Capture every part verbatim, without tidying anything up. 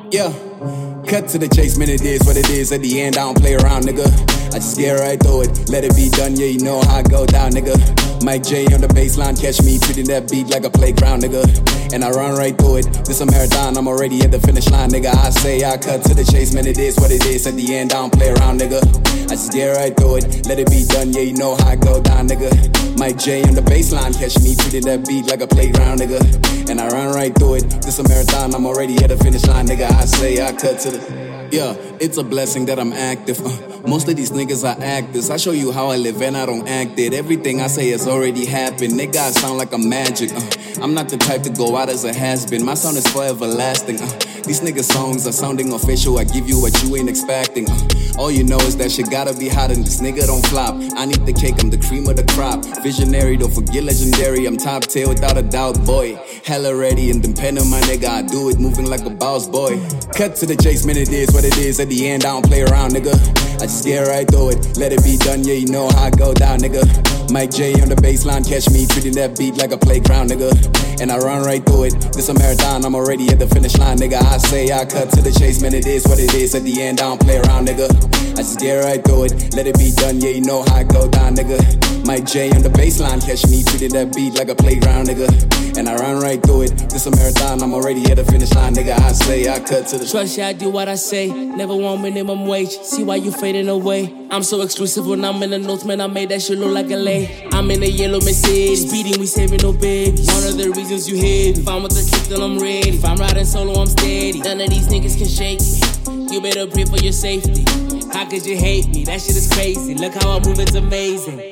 Yeah, cut to the chase, man, it is what it is. At the end, I don't play around, nigga. I just get right through it, let it be done, yeah, you know how I go down, nigga. Mike J on the baseline, catch me treating that beat like a playground, nigga. And I run right through it, this a marathon, I'm already at the finish line, nigga. I say I cut to the chase, man, it is what it is. At the end, I don't play around, nigga. I just get right through it, let it be done, yeah, you know how I go down, nigga. Mike J on the baseline, catch me treating that beat like a playground, nigga. And I run right through it, this a marathon, I'm already at the finish line, nigga. I say I cut to the... Yeah, it's a blessing that I'm active. Uh, most of these niggas are actors. I show you how I live and I don't act it. Everything I say has already happened. Nigga, I sound like a magic. Uh, I'm not the type to go out as a has-been. My sound is forever lasting. Uh, these nigga songs are sounding official. I give you what you ain't expecting. Uh, all you know is that shit gotta be hot and this nigga don't flop. I need the cake, I'm the cream of the crop. Visionary, don't forget legendary. I'm top tier without a doubt, boy. Hella ready and dependent, my nigga. I do it moving like a boss, boy. Cut to the chase, man, it is what it is. At the end, I don't play around, nigga. I just get right through it, let it be done, yeah, you know how I go down, nigga. Mike J on the baseline, catch me treating that beat like a playground, nigga. And I run right through it, this a marathon, I'm already at the finish line, nigga. I say I cut to the chase, man, it is what it is. At the end, I don't play around, nigga. I just get right through it, let it be done, yeah, you know how I go down, nigga. Mike J on the baseline, catch me treating that beat like a playground, nigga. And I run right through it, this a marathon, I'm already at the finish line, nigga. I say I cut to the... Trust you, I do what I say, never want minimum wage. See why you fading away. I'm so exclusive when I'm in the notes, man, I made that shit look like a lay. I'm in a yellow Mercedes, speeding, we saving no babies. One of the reasons you hate. If I'm with the kick, then I'm ready. If I'm riding solo, I'm steady. None of these niggas can shake me. You better pray for your safety. How could you hate me? That shit is crazy. Look how I move, it's amazing.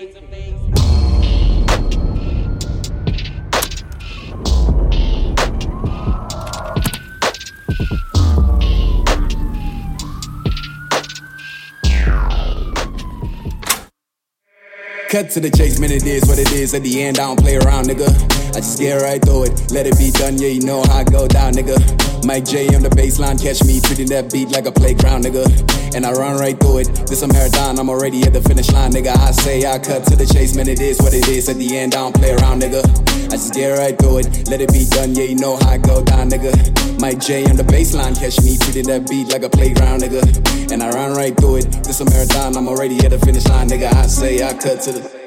Cut to the chase, man, it is what it is. At the end, I don't play around, nigga. I just get right through it, let it be done, yeah, you know how I go down, nigga. Mike J on the baseline, catch me treating that beat like a playground, nigga. And I run right through it, this a marathon, I'm already at the finish line, nigga. I say I cut to the chase, man, it is what it is. At the end, I don't play around, nigga. I just get right through it, let it be done, yeah, you know how I go down, nigga. Mike J on the baseline, catch me treating that beat like a playground, nigga. And I run right through it, this a marathon, I'm already at the finish line, nigga. I say I cut to the...